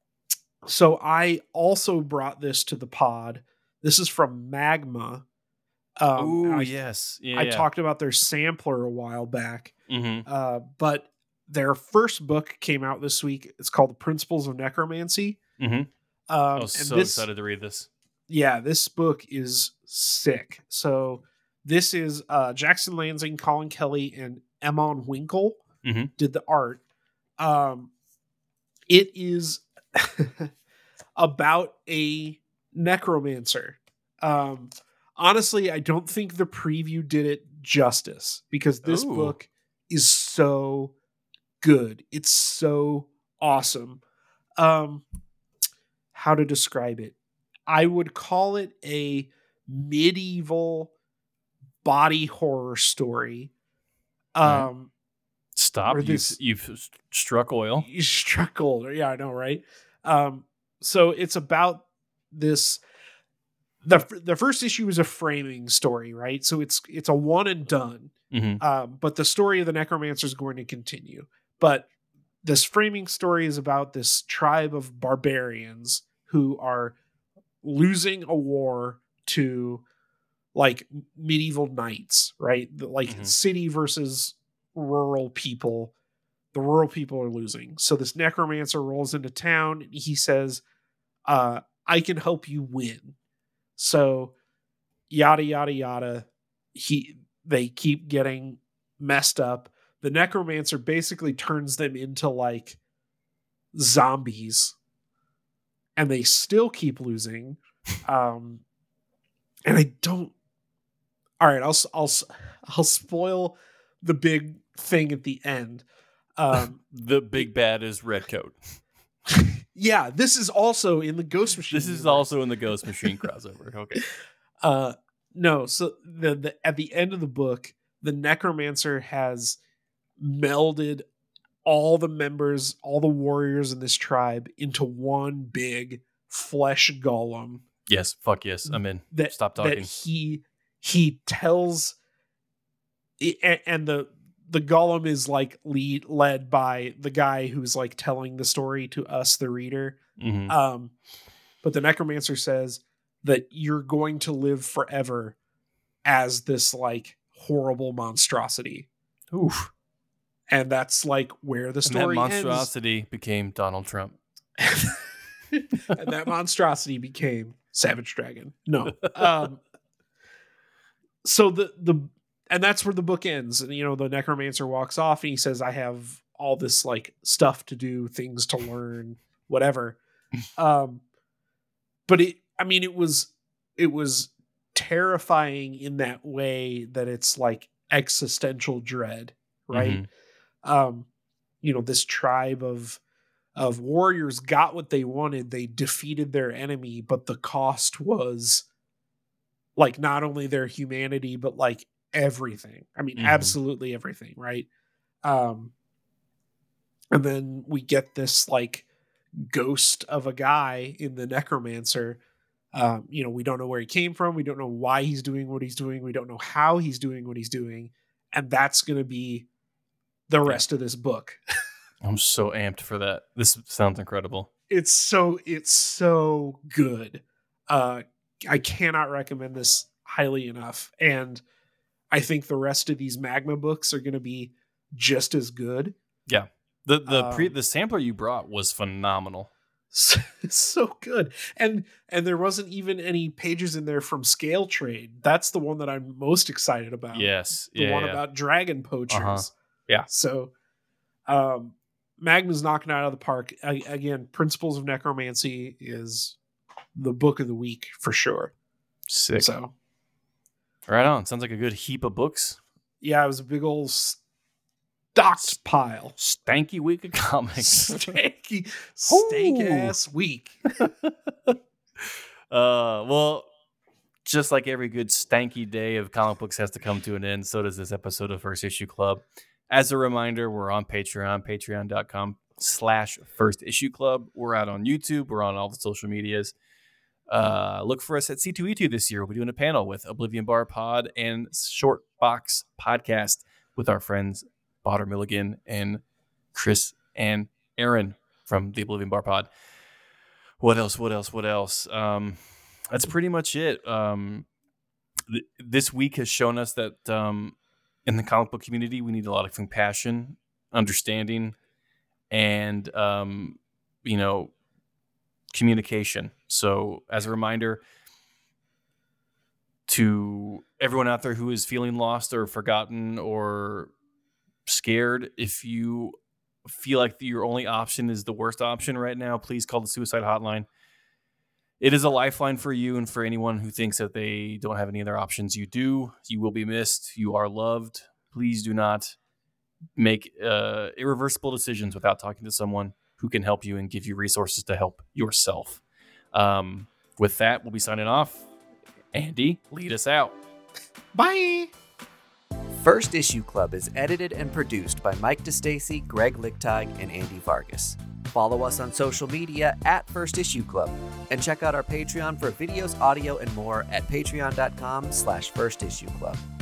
so I also brought this to the pod. This is from Magma. Um, Oh I, yes, yeah. I yeah. talked about their sampler a while back, Mm-hmm. uh, but their first book came out this week. It's called The Principles of Necromancy. Mm-hmm. Um, I was and so this, excited to read this. Yeah, this book is sick. So this is uh, Jackson Lansing, Colin Kelly, and Emon Winkle Mhm. did the art. Um, it is about a necromancer. Um, honestly, I don't think the preview did it justice because this Ooh. book is so good. It's so awesome. Um, how to describe it? I would call it a medieval body horror story. Um, Right. Stop! Or You've this- you've struck oil. you struck gold. Yeah, I know, right? Um, so it's about this. the The first issue is a framing story, right? So it's it's a one and done. Mm-hmm. Um, but the story of the necromancer is going to continue. But this framing story is about this tribe of barbarians who are losing a war to like medieval knights, right? The- Like Mhm. city versus rural people. The rural people are losing. So this necromancer rolls into town and he says, uh, I can help you win. So yada yada yada. He they keep getting messed up. The necromancer basically turns them into like zombies. And they still keep losing. Um and I don't all right, I'll I'll I'll spoil the big thing at the end. Um, The big bad is Redcoat. yeah, this is also in the Ghost Machine. This is universe. also in the Ghost Machine crossover. Okay. Uh, no, so the, the at the end of the book, the necromancer has melded all the members, all the warriors in this tribe into one big flesh golem. Yes. Fuck yes. I'm in. That Stop that talking. he he tells, and, and the the golem is like lead led by the guy who's like telling the story to us, the reader. Mm-hmm. Um, but the necromancer says that you're going to live forever as this like horrible monstrosity. Oof. And that's like where the And that story monstrosity became Donald Trump. ends. And that monstrosity became Savage Dragon. No. Um, so the the and that's where the book ends. And you know, the necromancer walks off and he says, I have all this like stuff to do, things to learn, whatever. Um, but it I mean it was it was terrifying in that way that it's like existential dread, right? Mhm. Um, you know, this tribe of of warriors got what they wanted. They defeated their enemy, but the cost was like not only their humanity, but like everything. I mean, Mhm. absolutely everything, right? Um, and then we get this like ghost of a guy in the necromancer. Um, you know, we don't know where he came from. We don't know why he's doing what he's doing. We don't know how he's doing what he's doing. And that's going to be the rest of this book. I'm so amped for that. This sounds incredible. It's so, it's so good. Uh, I cannot recommend this highly enough. And I think the rest of these Magma books are going to be just as good. Yeah. The the pre Um, the sampler you brought was phenomenal. So, so good. And and there wasn't even any pages in there from Scale Trade. That's the one that I'm most excited about. Yes. The yeah, one yeah. about dragon poachers. Uh-huh. Yeah. So um Magma's knocking it out of the park. I, again, Principles of Necromancy is the book of the week for sure. Sick. So Right on. Sounds like a good heap of books. Yeah, it was a big old stocked pile. Stanky week of comics. Stanky, stank ass week. uh, well, just like every good stanky day of comic books has to come to an end, so does this episode of First Issue Club. As a reminder, we're on Patreon, patreon.com slash First Issue Club. We're out on YouTube. We're on all the social medias. Uh, look for us at C two E two this year. We'll be doing a panel with Oblivion Bar Pod and Short Box Podcast with our friends Botter Milligan and Chris and Aaron from the Oblivion Bar Pod. What else? What else? What else? Um, that's pretty much it. Um, th- this week has shown us that um, in the comic book community, we need a lot of compassion, understanding, and um, you know, communication. So, as a reminder to everyone out there who is feeling lost or forgotten or scared, if you feel like your only option is the worst option right now, please call the suicide hotline. It is a lifeline for you and for anyone who thinks that they don't have any other options. You do. You will be missed. You are loved. Please do not make uh, irreversible decisions without talking to someone who can help you and give you resources to help yourself. Um, with that, we'll be signing off. Andy, lead us out. Bye. First Issue Club is edited and produced by Mike DeStacy, Greg Lichtag, and Andy Vargas. Follow us on social media at First Issue Club, and check out our Patreon for videos, audio, and more at patreon.com slash First Issue Club.